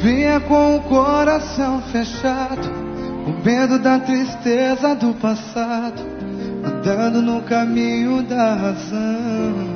Vinha com o coração fechado, com medo da tristeza do passado, andando no caminho da razão.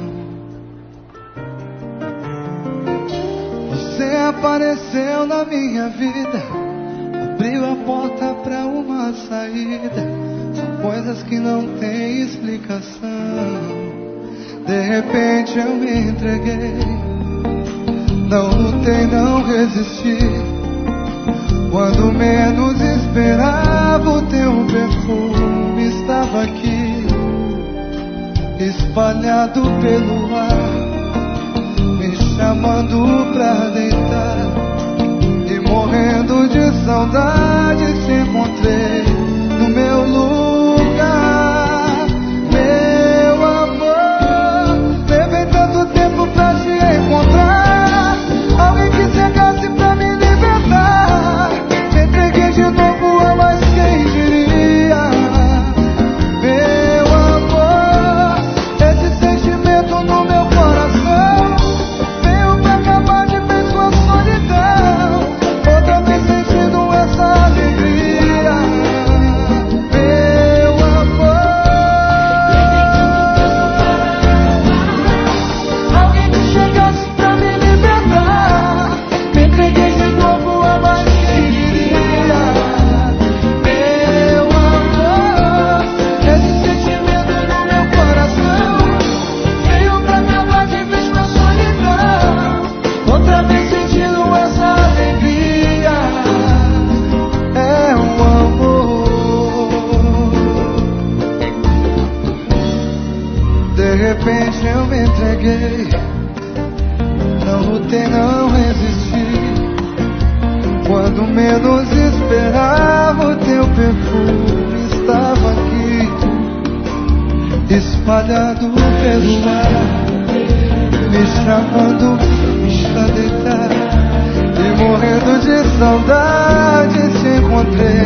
Você apareceu na minha vida, abriu a porta pra uma saída. São coisas que não têm explicação. De repente eu me entreguei, não lutei, não resisti. Quando menos esperava, o teu perfume estava aqui, espalhado pelo ar, me chamando pra deitar. E morrendo de saudade, te encontrei no meu lugar. Meu amor, levei tanto tempo pra te encontrar, alguém que chegasse pra me libertar. Me entreguei de novo, a mais quem diria. Meu amor, esse sentimento no meu coração veio pra acabar de vez com a solidão, outra vez sentindo essa alegria. Meu amor, alguém que chegasse pra me libertar. Me entreguei de novo, a mais quem diria. Meu amor, esse sentimento no meu coração veio pra acabar de vez com a solidão, outra vez sentindo essa alegria. É o amor. De repente eu me entreguei, não lutei, não resisti. Quando menos esperava, o teu perfume estava aqui, espalhado pelo ar, me chamando pra deitar. E morrendo de saudade, te encontrei